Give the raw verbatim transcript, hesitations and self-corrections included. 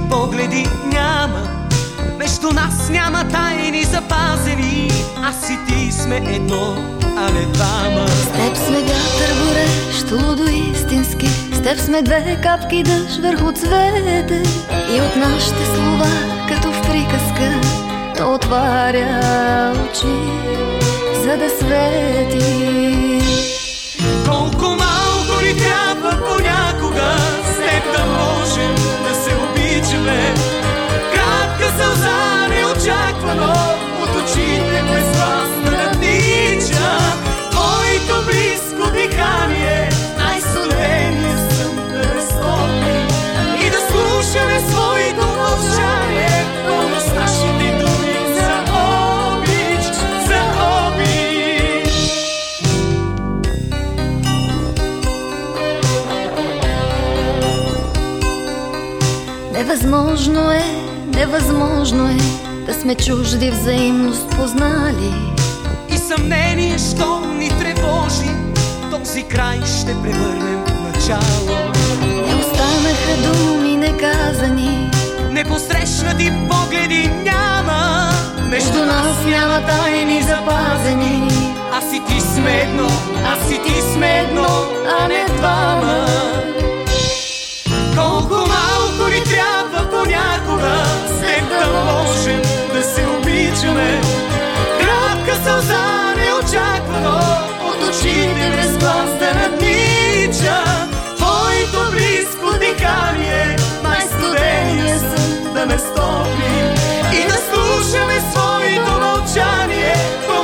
погледи няма. Между нас няма тайни запазени. Аз и ти сме едно, а не двама. С теб сме вятър, горещ, лудо истински. С теб сме две капки дъжд върху цвете. И от нашите слова, като в приказка, то отваря очи, за да свети. Колко малко ни трябва понякога с теб да можем да се обичаме. Кратка сълза неочаквано от очите без вас да наднича. Твоето близко дихание, най-студения сън да не стопи. И да слушаме своето мълчание, пълно с нашите думи за обич, за обич. Невъзможно е, невъзможно е да сме чужди взаимност познали. И съмнение, що ни тревожи, този край ще превърнем в начало. Не останаха думи неказани, Непосрещнати погледи няма. между нас няма тайни запазени. Аз и ти сме едно, аз и ти сме едно, а не двама. Колко малко ни трябва понякога с теб да можем да се обичаме. Кратка сълза неочаквано от очите без глас да наднича. Твоето близко дихание, най-студения сън да ме стопи. И да слушаме своето мълчание,